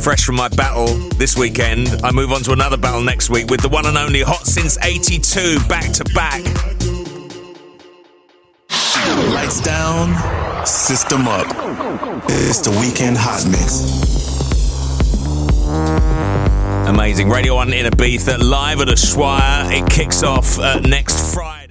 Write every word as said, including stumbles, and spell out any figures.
fresh from my battle this weekend, I move on to another battle next week with the one and only Hot Since eighty-two, back to back. Lights down, system up. It's the Weekend Hot Mix. Amazing. Radio one in Ibiza, live at Ushuaia. It kicks off uh, next Friday.